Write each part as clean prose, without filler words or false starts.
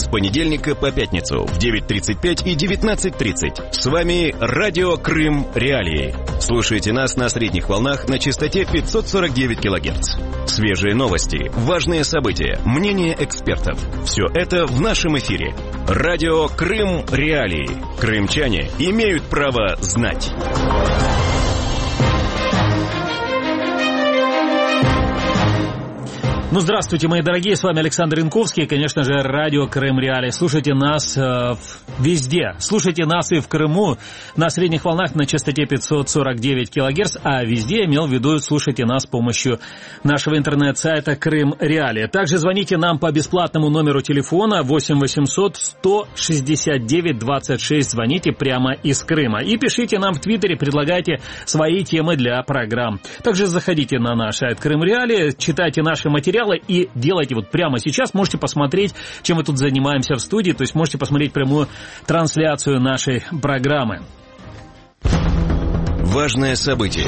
с понедельника по пятницу в 9:35 и 19:30. С вами Радио Крым Реалии. Слушайте нас на средних волнах на частоте 549 кГц. Свежие новости, важные события, мнения экспертов. Все это в нашем эфире. Радио Крым Реалии. Крымчане имеют право знать. Ну, здравствуйте, мои дорогие, с вами Александр Янковский, и, конечно же, радио Крым Реалии. Слушайте нас везде. Слушайте нас и в Крыму на средних волнах на частоте 549 кГц, а везде, имел в виду, слушайте нас с помощью нашего интернет-сайта Крым Реалии. Также звоните нам по бесплатному номеру телефона 8 800 169 26. Звоните прямо из Крыма. И пишите нам в Твиттере, предлагайте свои темы для программ. Также заходите на наш сайт Крым Реалии, читайте наши материалы и делайте вот прямо сейчас. Можете посмотреть, чем мы тут занимаемся в студии, то есть можете посмотреть прямую трансляцию нашей программы. Важное событие.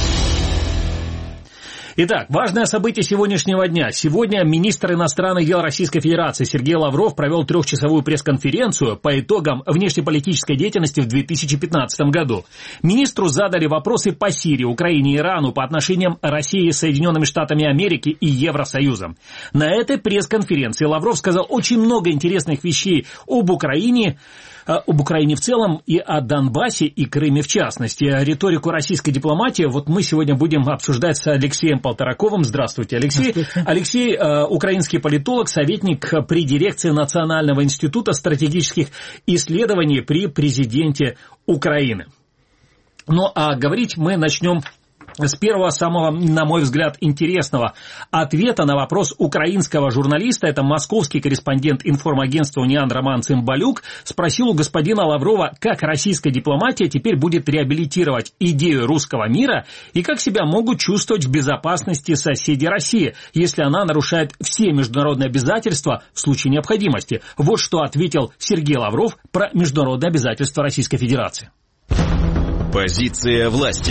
Итак, важное событие сегодняшнего дня. Сегодня министр иностранных дел Российской Федерации Сергей Лавров провел трехчасовую пресс-конференцию по итогам внешнеполитической деятельности в 2015 году. Министру задали вопросы по Сирии, Украине и Ирану, по отношениям России с Соединенными Штатами Америки и Евросоюзом. На этой пресс-конференции Лавров сказал очень много интересных вещей об Украине в целом и о Донбассе и Крыме в частности. Риторику российской дипломатии вот мы сегодня будем обсуждать с Алексеем Полтораковым. Здравствуйте, Алексей. Здравствуйте. Алексей – украинский политолог, советник при дирекции Национального института стратегических исследований при президенте Украины. Ну, а говорить мы начнем с первого, самого, на мой взгляд, интересного ответа на вопрос украинского журналиста, это московский корреспондент информагентства «Униан» Роман Цымбалюк, спросил у господина Лаврова, как российская дипломатия теперь будет реабилитировать идею русского мира и как себя могут чувствовать в безопасности соседи России, если она нарушает все международные обязательства в случае необходимости. Вот что ответил Сергей Лавров про международные обязательства Российской Федерации. Позиция власти.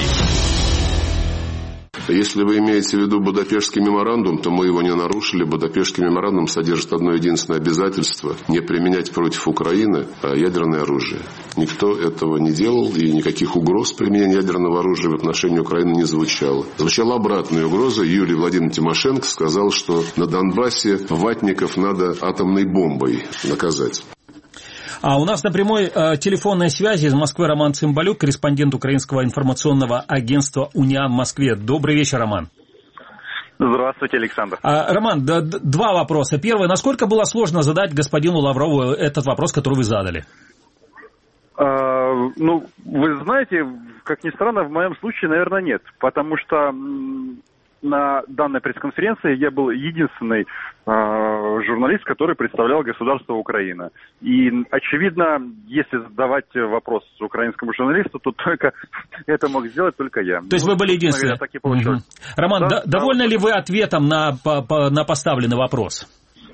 Если вы имеете в виду Будапештский меморандум, то мы его не нарушили. Будапештский меморандум содержит одно единственное обязательство – не применять против Украины ядерное оружие. Никто этого не делал, и никаких угроз применения ядерного оружия в отношении Украины не звучало. Звучала обратная угроза. Юлий Владимирович Тимошенко сказал, что на Донбассе ватников надо атомной бомбой наказать. А у нас на прямой телефонной связи из Москвы Роман Цымбалюк, корреспондент украинского информационного агентства «Униан» в Москве. Добрый вечер, Роман. Здравствуйте, Александр. Роман, два вопроса. Первый, насколько было сложно задать господину Лаврову этот вопрос, который вы задали? Ну, вы знаете, как ни странно, в моем случае, наверное, нет. Потому что на данной пресс-конференции я был единственный журналист, который представлял государство Украина. И, очевидно, если задавать вопрос украинскому журналисту, то только это мог сделать только я. То есть вы были единственным? Так и получилось. Роман, довольны ли вы ответом на поставленный вопрос?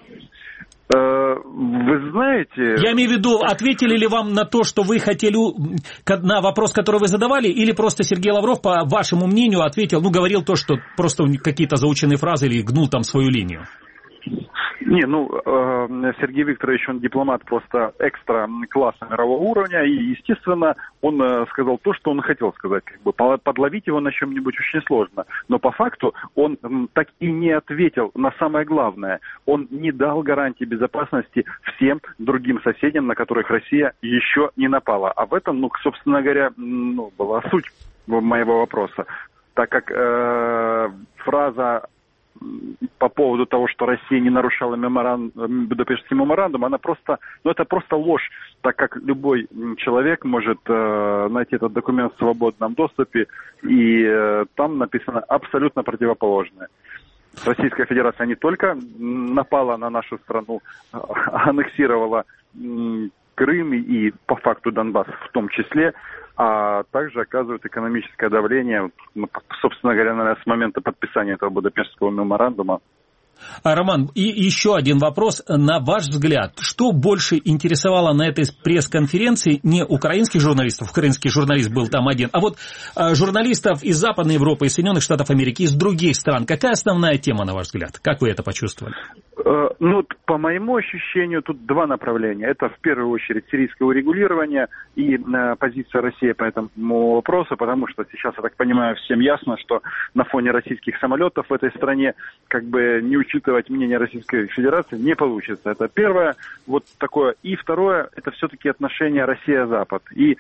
Вы знаете... Я имею в виду, ответили ли вам на то, что вы хотели, на вопрос, который вы задавали, или просто Сергей Лавров, по вашему мнению, ответил, говорил то, что просто какие-то заученные фразы или гнул там свою линию? Не, Сергей Викторович, он дипломат просто экстра-класса мирового уровня, и, естественно, он сказал то, что он хотел сказать. Подловить его на чем-нибудь очень сложно. Но по факту он так и не ответил на самое главное. Он не дал гарантии безопасности всем другим соседям, на которых Россия еще не напала. А в этом, собственно говоря, была суть моего вопроса. Так как фраза по поводу того, что Россия не нарушала Будапештский меморандум, она просто, это просто ложь, так как любой человек может найти этот документ в свободном доступе, и там написано абсолютно противоположное. Российская Федерация не только напала на нашу страну, аннексировала Крым и по факту Донбасс в том числе, а также оказывает экономическое давление, собственно говоря, с момента подписания этого Будапештского меморандума Роман, и еще один вопрос. На ваш взгляд, что больше интересовало на этой пресс-конференции не украинских журналистов, украинский журналист был там один, а вот журналистов из Западной Европы, из Соединенных Штатов Америки, из других стран? Какая основная тема, на ваш взгляд? Как вы это почувствовали? Ну, по моему ощущению, тут два направления. Это, в первую очередь, сирийское урегулирование и позиция России по этому вопросу, потому что сейчас, я так понимаю, всем ясно, что на фоне российских самолетов в этой стране как бы не учитывать мнение Российской Федерации не получится. Это первое, вот такое. И второе, это все-таки отношения Россия-Запад. И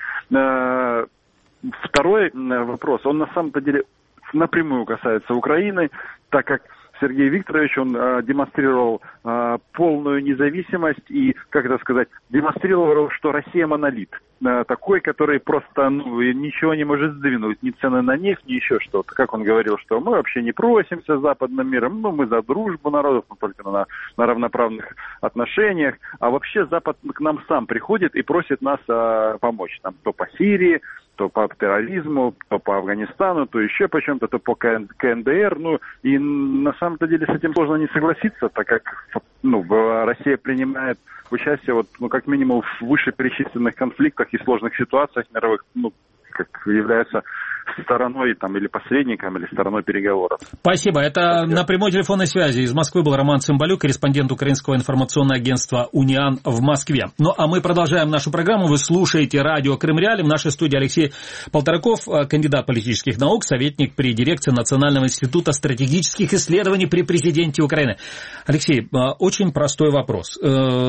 второй вопрос, он на самом-то деле напрямую касается Украины, так как Сергей Викторович, он демонстрировал полную независимость и, как это сказать, демонстрировал, что Россия монолит. Такой, который просто ничего не может сдвинуть, ни цены на нефть, ни еще что-то. Как он говорил, что мы вообще не просимся с западным миром, мы за дружбу народов, но только на равноправных отношениях. А вообще Запад к нам сам приходит и просит нас помочь. Там, то по Сирии, то по терроризму, то по Афганистану, то еще по чем-то, то по КНДР. И на самом-то деле с этим сложно не согласиться, так как Россия принимает участие как минимум в вышеперечисленных конфликтах и сложных ситуациях мировых, как является стороной или посредником, или стороной переговоров. Спасибо. Это на прямой телефонной связи из Москвы был Роман Цымбалюк, корреспондент украинского информационного агентства «Униан» в Москве. Ну, а мы продолжаем нашу программу. Вы слушаете радио «Крым Реалии». В нашей студии Алексей Полтораков, кандидат политических наук, советник при дирекции Национального института стратегических исследований при президенте Украины. Алексей, очень простой вопрос.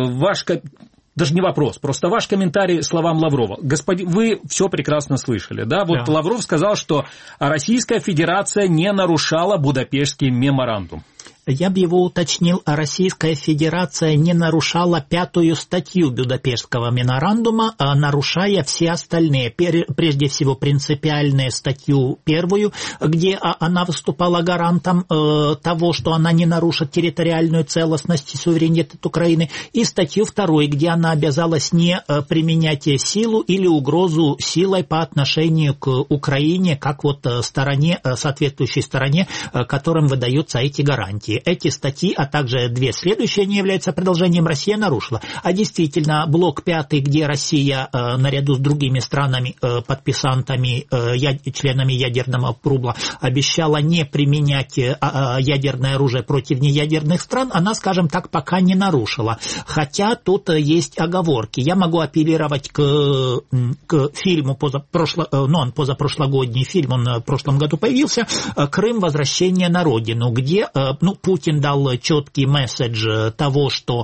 Даже не вопрос, просто ваш комментарий словам Лаврова. Вы все прекрасно слышали, да? Вот да. Лавров сказал, что Российская Федерация не нарушала Будапештский меморандум. Я бы его уточнил, Российская Федерация не нарушала 5-ю статью Будапештского меморандума, нарушая все остальные. Прежде всего, принципиальную статью 1, где она выступала гарантом того, что она не нарушит территориальную целостность и суверенитет Украины, и статью 2, где она обязалась не применять силу или угрозу силой по отношению к Украине, как соответствующей стороне, которым выдаются эти гарантии. Эти статьи, а также 2 следующие не являются продолжением, Россия нарушила. А действительно, блок 5, где Россия наряду с другими странами, подписантами, членами ядерного клуба, обещала не применять ядерное оружие против неядерных стран, она, скажем так, пока не нарушила. Хотя тут есть оговорки. Я могу апеллировать к фильму, он позапрошлогодний фильм, он в прошлом году появился, «Крым. Возвращение на родину», где Путин дал четкий месседж того, что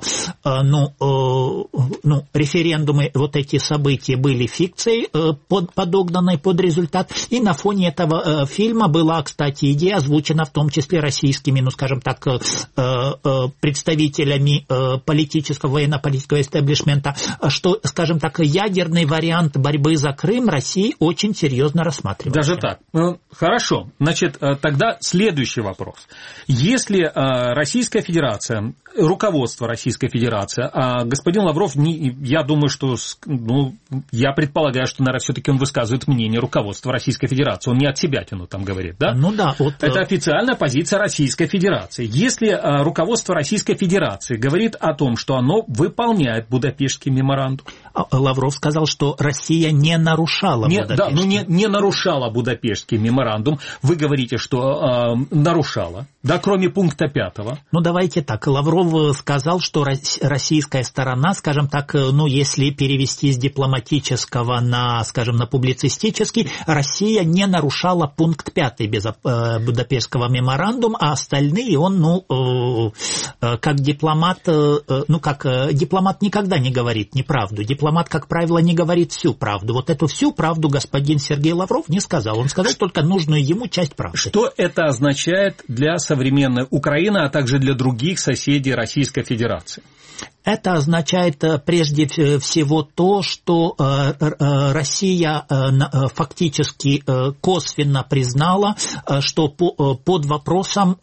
референдумы, эти события были фикцией, подогнанной под результат. И на фоне этого фильма была, кстати, идея озвучена в том числе российскими, представителями политического, военно-политического истеблишмента, что, скажем так, ядерный вариант борьбы за Крым России очень серьезно рассматривается. Даже так. Хорошо. Значит, тогда следующий вопрос. Если Российская Федерация, руководство Российской Федерации, а господин Лавров, я думаю, что, я предполагаю, что, наверное, все-таки он высказывает мнение руководства Российской Федерации, он не от себя там говорит, да? Это официальная позиция Российской Федерации. Если руководство Российской Федерации говорит о том, что оно выполняет Будапештский меморандум. Лавров сказал, что Россия не нарушала Будапештский. Не нарушала Будапештский меморандум. Вы говорите, что нарушала, да, кроме пункта 5. Давайте так. Лавров сказал, что российская сторона, скажем так, если перевести с дипломатического на публицистический, Россия не нарушала пункт 5 Будапештского меморандума, а остальные он, как дипломат, дипломат никогда не говорит неправду. Дипломат, как правило, не говорит всю правду. Эту всю правду господин Сергей Лавров не сказал. Он сказал только нужную ему часть правды. Что это означает для современной Украины, а также для других соседей Российской Федерации? Это означает прежде всего то, что Россия фактически косвенно признала, что под вопросом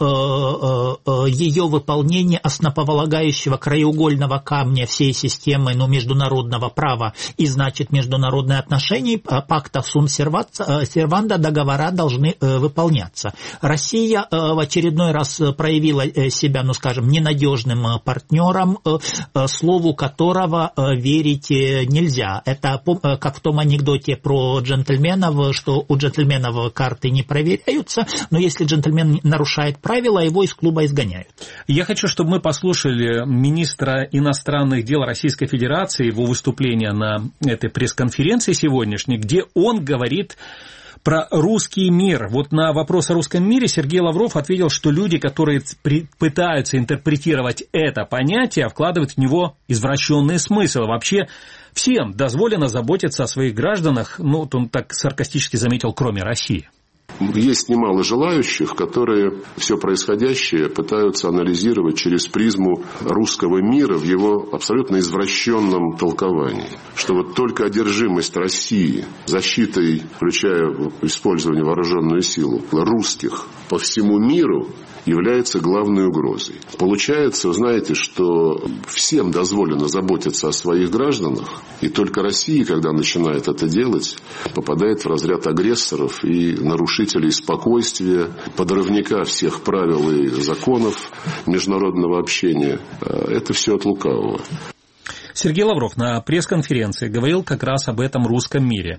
ее выполнения основополагающего краеугольного камня всей системы международного права и, значит, международные отношения, пакта сум серванда, договора должны выполняться. Россия в очередной раз проявила себя, ну, скажем, ненадежным партнером, слову которого верить нельзя. Это как в том анекдоте про джентльменов, что у джентльменов карты не проверяются, но если джентльмен нарушает правила, его из клуба изгоняют. Я хочу, чтобы мы послушали министра иностранных дел Российской Федерации, его выступление на этой пресс-конференции сегодняшней, где он говорит про русский мир. Вот на вопрос о русском мире Сергей Лавров ответил, что люди, которые пытаются интерпретировать это понятие, вкладывают в него извращенный смысл. Вообще всем дозволено заботиться о своих гражданах, ну, вот он так саркастически заметил, кроме России. Есть немало желающих, которые все происходящее пытаются анализировать через призму русского мира в его абсолютно извращенном толковании. Что вот только одержимость России защитой, включая использование вооруженную силу, русских по всему миру является главной угрозой. Получается, знаете, что всем дозволено заботиться о своих гражданах, и только Россия, когда начинает это делать, попадает в разряд агрессоров и нарушителей спокойствия, подрывника всех правил и законов международного общения. Это все от лукавого. Сергей Лавров на пресс-конференции говорил как раз об этом русском мире.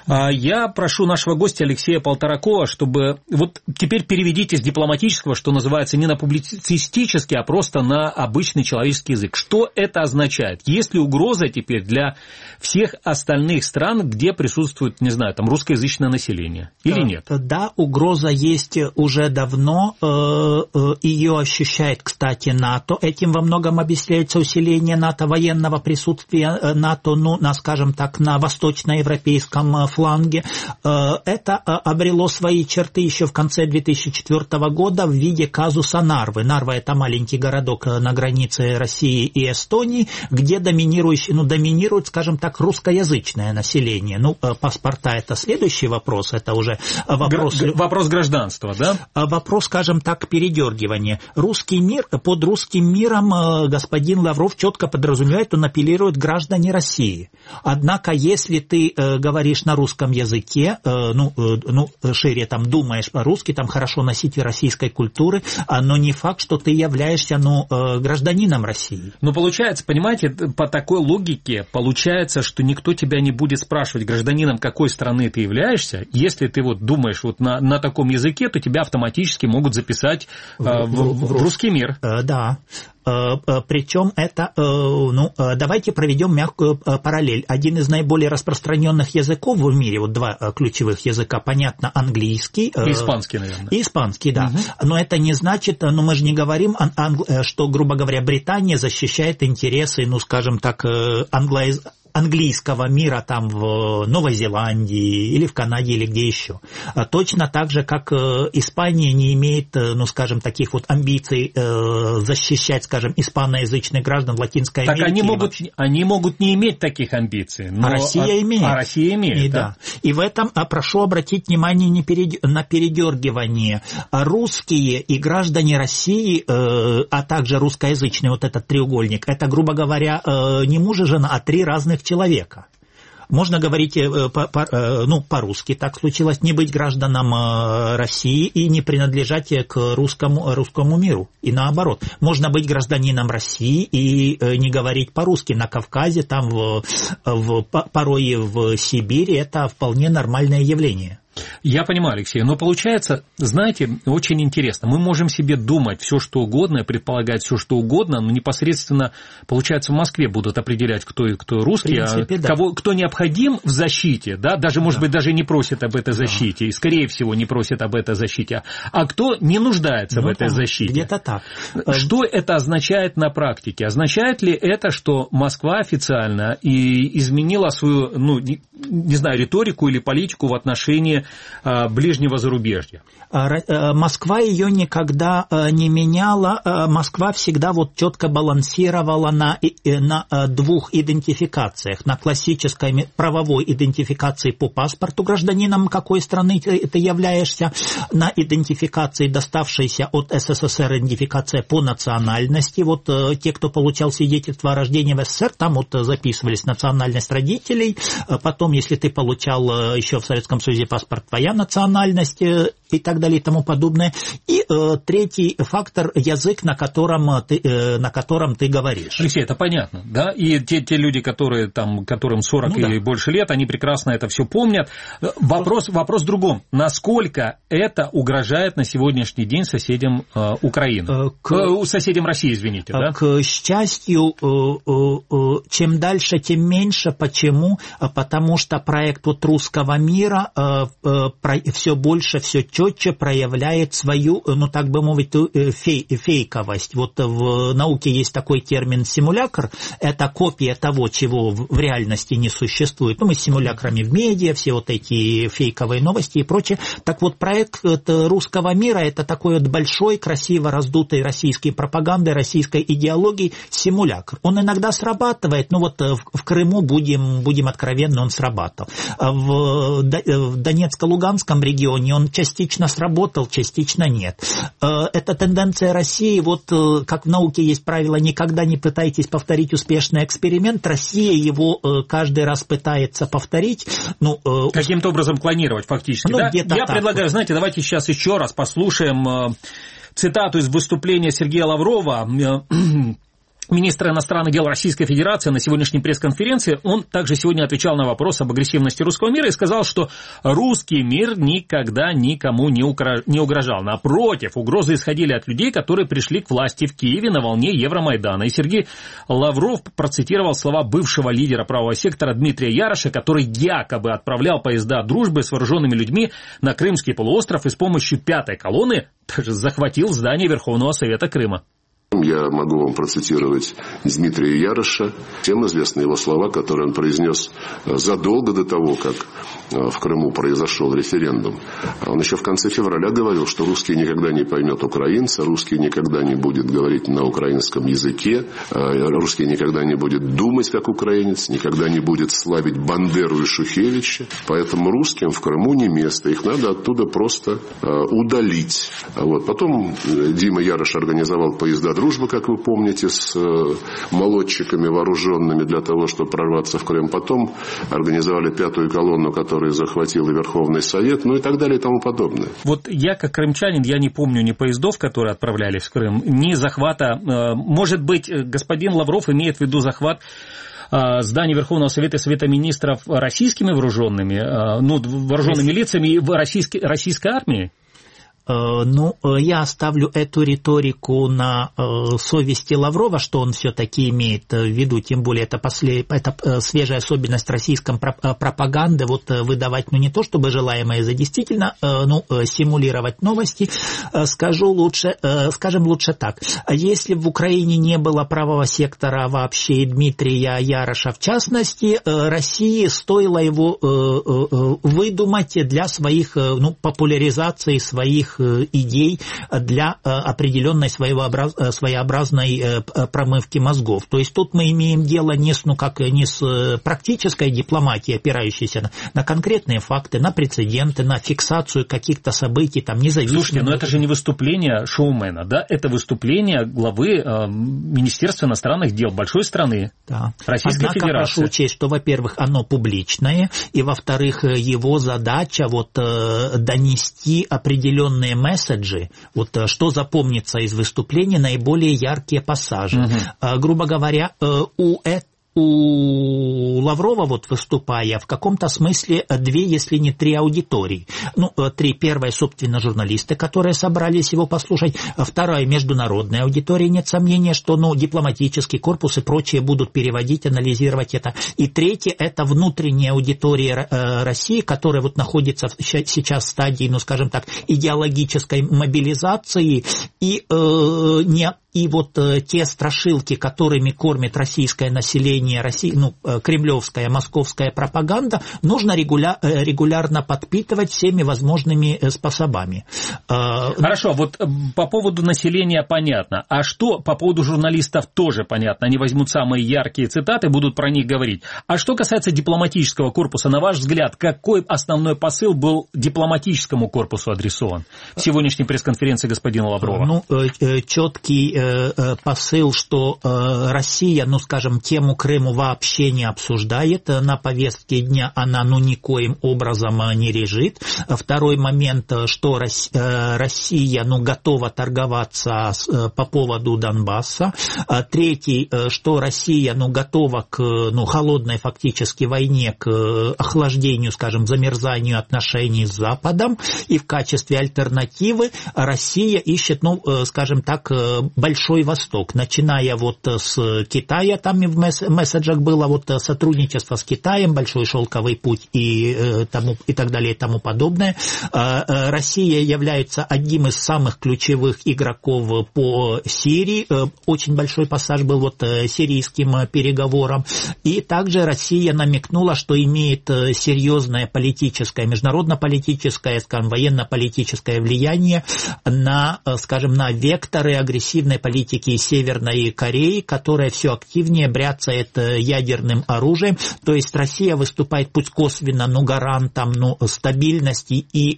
Я прошу нашего гостя Алексея Полторакова, чтобы вот теперь переведите с дипломатического, что называется, не на публицистический, а просто на обычный человеческий язык. Что это означает? Есть ли угроза теперь для всех остальных стран, где присутствует, не знаю, там русскоязычное население? Или нет? Да, угроза есть уже давно. Ее ощущает, кстати, НАТО. Этим во многом объясняется усиление НАТО, военного присутствия НАТО, ну, скажем так, на восточноевропейском фланге. Это обрело свои черты еще в конце 2004 года в виде казуса Нарвы. Нарва – это маленький городок на границе России и Эстонии, где доминирует, скажем так, русскоязычное население. Ну, паспорта – это следующий вопрос, это уже вопрос... Вопрос гражданства, да? Вопрос, скажем так, передергивания. Русский мир, под русским миром господин Лавров четко подразумевает, он апеллируют граждане России. Однако, если ты говоришь на русском языке, шире там думаешь по-русски, там хорошо носитель российской культуры, но не факт, что ты являешься, гражданином России. Но получается, понимаете, по такой логике, получается, что никто тебя не будет спрашивать, гражданином какой страны ты являешься. Если ты вот думаешь вот на таком языке, то тебя автоматически могут записать в русский мир. Да. Причем это, давайте проведем мягкую параллель. Один из наиболее распространенных языков в мире, вот два ключевых языка, понятно, английский. И испанский, наверное. И испанский, да. Угу. Но это не значит, мы же не говорим, что, грубо говоря, Британия защищает интересы, скажем так, английского мира там в Новой Зеландии или в Канаде или где еще. Точно так же, как Испания не имеет, скажем, таких вот амбиций защищать, скажем, испаноязычных граждан Латинской Америки. Так они могут не иметь таких амбиций. Но Россия имеет. Россия имеет, да. И в этом прошу обратить внимание на передергивание. Русские и граждане России, а также русскоязычный вот этот треугольник, это, грубо говоря, не муж и жена, а три разных человека. Можно говорить по-русски, так случилось, не быть гражданом России и не принадлежать к русскому миру. И наоборот, можно быть гражданином России и не говорить по-русски. На Кавказе, там порой в Сибири это вполне нормальное явление. Я понимаю, Алексей, но получается, знаете, очень интересно. Мы можем себе думать все, что угодно, предполагать все, что угодно, но непосредственно, получается, в Москве будут определять, кто русский, принципе, да. Кто необходим в защите, да, даже, может быть, даже не просит об этой защите, и, скорее всего, не просит об этой защите, а кто не нуждается в этой защите. Где-то так. Что это означает на практике? Означает ли это, что Москва официально и изменила свою, не знаю, риторику или политику в отношении ближнего зарубежья? Москва ее никогда не меняла. Москва всегда вот четко балансировала на двух идентификациях. На классической правовой идентификации по паспорту гражданином какой страны ты являешься, на идентификации, доставшейся от СССР, идентификация по национальности. Вот те, кто получал свидетельство о рождении в СССР, там вот записывались национальность родителей. Потом, если ты получал еще в Советском Союзе паспорт, твоя национальность и так далее и тому подобное. И третий фактор – язык, на котором ты говоришь. Алексей, это понятно, да? И те люди, которым 40 или больше лет, они прекрасно это все помнят. Вопрос в другом. Насколько это угрожает на сегодняшний день соседям Украины? Соседям России, извините, да? К счастью, чем дальше, тем меньше. Почему? Потому что проект вот русского мира все больше, все четче проявляет свою, ну так бы мовить, фейковость. Вот в науке есть такой термин симулякр. Это копия того, чего в реальности не существует. Ну, мы с симулякрами в медиа, все вот эти фейковые новости и прочее. Так вот, проект русского мира – это такой вот большой, красиво раздутой российской пропагандой, российской идеологией симулякр. Он иногда срабатывает, ну вот в Крыму, будем откровенны, он срабатывал. В Донецко-Луганском регионе он частично сработал, частично нет. Это тенденция России, вот как в науке есть правило, никогда не пытайтесь повторить успешный эксперимент, Россия его каждый раз пытается повторить. Ну, каким-то образом клонировать фактически, да? Я предлагаю, знаете, давайте сейчас еще раз послушаем цитату из выступления Сергея Лаврова, министра иностранных дел Российской Федерации, на сегодняшней пресс-конференции. Он также сегодня отвечал на вопрос об агрессивности русского мира и сказал, что русский мир никогда никому не угрожал. Напротив, угрозы исходили от людей, которые пришли к власти в Киеве на волне Евромайдана. И Сергей Лавров процитировал слова бывшего лидера правого сектора Дмитрия Яроша, который якобы отправлял поезда дружбы с вооруженными людьми на Крымский полуостров и с помощью пятой колонны даже захватил здание Верховного Совета Крыма. Я могу вам процитировать Дмитрия Яроша. Всем известны его слова, которые он произнес задолго до того, как в Крыму произошел референдум. Он еще в конце февраля говорил, что русский никогда не поймет украинца, русский никогда не будет говорить на украинском языке, русский никогда не будет думать как украинец, никогда не будет славить Бандеру и Шухевича. Поэтому русским в Крыму не место, их надо оттуда просто удалить. Вот. Потом Дима Ярош организовал поезда дружбы, как вы помните, с молодчиками вооруженными для того, чтобы прорваться в Крым. Потом организовали пятую колонну, которая захватила Верховный Совет, ну и так далее и тому подобное. Вот я, как крымчанин, я не помню ни поездов, которые отправлялись в Крым, ни захвата. Может быть, господин Лавров имеет в виду захват здания Верховного Совета и Совета Министров российскими вооруженными, ну, вооруженными лицами и российской армией? Ну, я оставлю эту риторику на совести Лаврова, что он все-таки имеет в виду, тем более это свежая особенность российской пропаганды, вот выдавать, ну, не то чтобы желаемое за действительно, ну, симулировать новости. Скажем лучше так. Если в Украине не было правого сектора вообще и Дмитрия Яроша в частности, России стоило его выдумать для своих, ну, популяризации своих идей для определенной своеобразной промывки мозгов. То есть тут мы имеем дело не с практической дипломатией, опирающейся на конкретные факты, на прецеденты, на фиксацию каких-то событий, там, независимо. Слушайте, но это же не выступление шоумена, да? Это выступление главы Министерства иностранных дел большой страны, да. Российской Федерации. Однако прошу учесть, что, во-первых, оно публичное, и, во-вторых, его задача вот донести определенные месседжи, вот что запомнится из выступления, наиболее яркие пассажи. Грубо говоря, у Лаврова, вот выступая, в каком-то смысле две, если не три аудитории. Ну, три. Первая, собственно, журналисты, которые собрались его послушать. Вторая, международная аудитория, нет сомнения, что, ну, дипломатический корпус и прочие будут переводить, анализировать это. И третье, это внутренняя аудитория России, которая вот находится сейчас в стадии, ну, скажем так, идеологической мобилизации и И вот те страшилки, которыми кормит российское население, кремлевская, московская пропаганда, нужно регулярно подпитывать всеми возможными способами. Хорошо, вот по поводу населения понятно. А что по поводу журналистов тоже понятно? Они возьмут самые яркие цитаты, будут про них говорить. А что касается дипломатического корпуса, на ваш взгляд, какой основной посыл был дипломатическому корпусу адресован в сегодняшней пресс-конференции господина Лаврова? Четкий посыл, что Россия, тему Крыма вообще не обсуждает, на повестке дня она, никоим образом не лежит. Второй момент, что Россия, готова торговаться по поводу Донбасса. Третий, что Россия, готова к, холодной фактически войне, к охлаждению, замерзанию отношений с Западом. И в качестве альтернативы Россия ищет, Большой Восток, начиная с Китая, там и в месседжах было сотрудничество с Китаем, Большой шелковый путь и так далее и тому подобное. Россия является одним из самых ключевых игроков по Сирии, очень большой пассаж был сирийским переговорам, и также Россия намекнула, что имеет серьезное политическое, международно-политическое, военно-политическое влияние на векторы агрессивной политики Северной Кореи, которая все активнее бряцает ядерным оружием. То есть Россия выступает пусть косвенно, гарантом стабильности и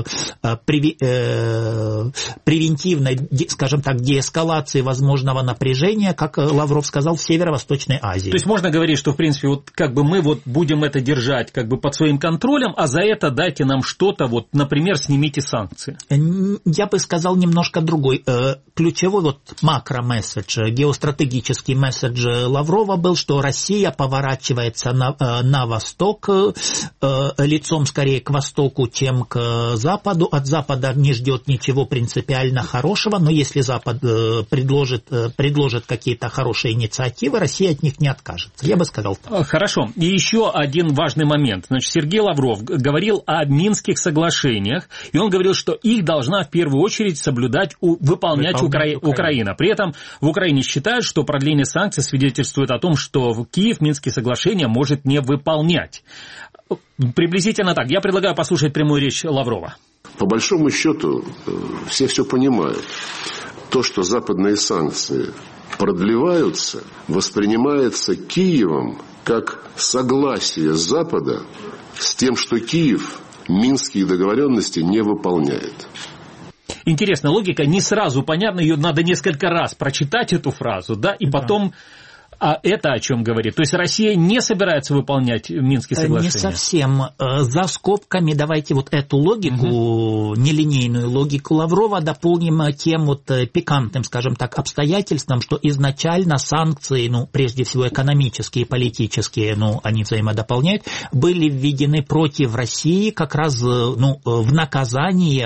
превентивной, деэскалации возможного напряжения, как Лавров сказал, в Северо-Восточной Азии. То есть можно говорить, что в принципе мы будем это держать под своим контролем, а за это дайте нам что-то, например, снимите санкции. Я бы сказал немножко другой. Ключевой макро-месседж, геостратегический месседж Лаврова был, что Россия поворачивается на восток, лицом скорее к востоку, чем к западу. От Запада не ждет ничего принципиально хорошего, но если Запад предложит какие-то хорошие инициативы, Россия от них не откажется. Я бы сказал так. Хорошо. И еще один важный момент. Сергей Лавров говорил о Минских соглашениях, и он говорил, что их должна в первую очередь выполнять Украина. При этом в Украине считают, что продление санкций свидетельствует о том, что Киев Минские соглашения может не выполнять. Приблизительно так. Я предлагаю послушать прямую речь Лаврова. По большому счету, все понимают. То, что западные санкции продлеваются, воспринимается Киевом как согласие Запада с тем, что Киев Минские договоренности не выполняет. Интересная логика, не сразу понятно, ее надо несколько раз прочитать, эту фразу, и потом... А это о чем говорит? То есть Россия не собирается выполнять Минские соглашения? Не совсем. За скобками давайте эту логику, нелинейную логику Лаврова дополним тем пикантным, обстоятельством, что изначально санкции, прежде всего экономические и политические, они взаимодополняют, были введены против России как раз в наказание,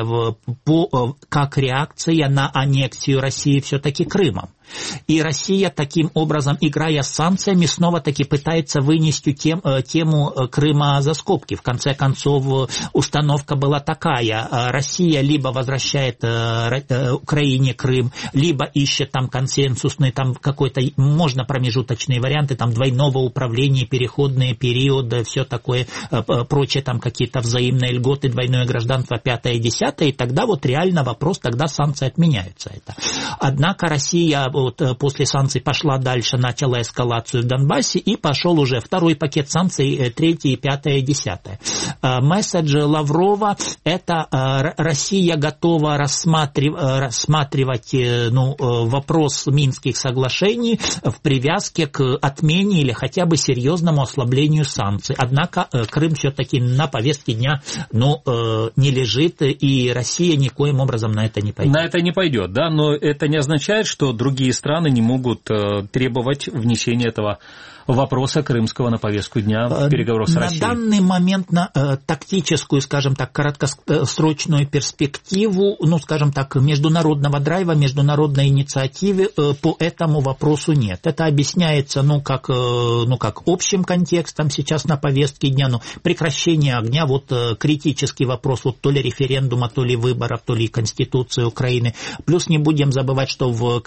как реакция на аннексию России все-таки Крымом. И Россия таким образом, играя с санкциями, снова-таки пытается вынести тему Крыма за скобки. В конце концов, установка была такая. Россия либо возвращает Украине Крым, либо ищет консенсусный, какой-то, можно промежуточные варианты, двойного управления, переходные периоды, все такое, прочее, какие-то взаимные льготы, двойное гражданство, 5-е, 10-е, и тогда реально вопрос, тогда санкции отменяются. Однако Россия после санкций пошла дальше, начала эскалацию в Донбассе, и пошел уже второй пакет санкций, 3-е, 5-е, 10-е. Месседж Лаврова – это Россия готова рассматривать вопрос Минских соглашений в привязке к отмене или хотя бы серьезному ослаблению санкций. Однако Крым все-таки на повестке дня не лежит, и Россия никоим образом на это не пойдет. На это не пойдет, но это не означает, что другие страны не могут требовать внесения этого вопроса крымского на повестку дня в переговорах с Россией. На данный момент на тактическую, краткосрочную перспективу, международного драйва, международной инициативы по этому вопросу нет. Это объясняется, как общим контекстом сейчас на повестке дня, прекращение огня, критический вопрос, то ли референдума, то ли выборов, то ли Конституции Украины. Плюс не будем забывать, что в конце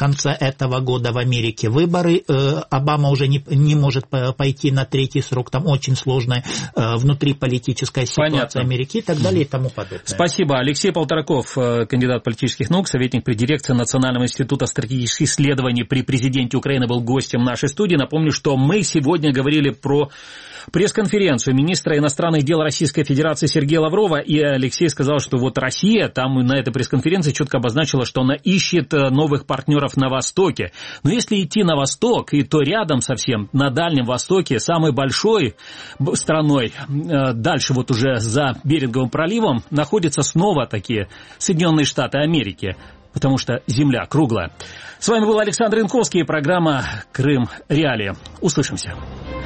этого года в Америке выборы, Обама уже не может пойти на третий срок, там очень сложная внутриполитическая ситуация Америки и так далее и тому подобное. Спасибо. Алексей Полтораков, кандидат политических наук, советник при дирекции Национального института стратегических исследований при президенте Украины, был гостем нашей студии. Напомню, что мы сегодня говорили про пресс-конференцию министра иностранных дел Российской Федерации Сергея Лаврова, и Алексей сказал, что вот Россия там на этой пресс-конференции четко обозначила, что она ищет новых партнеров на Востоке. Но если идти на Восток, и то рядом совсем, на Дальнем Востоке, самой большой страной, дальше вот уже за Беринговым проливом, находятся снова такие Соединенные Штаты Америки, потому что земля круглая. С вами был Александр Янковский, программа «Крым. Реалии». Услышимся.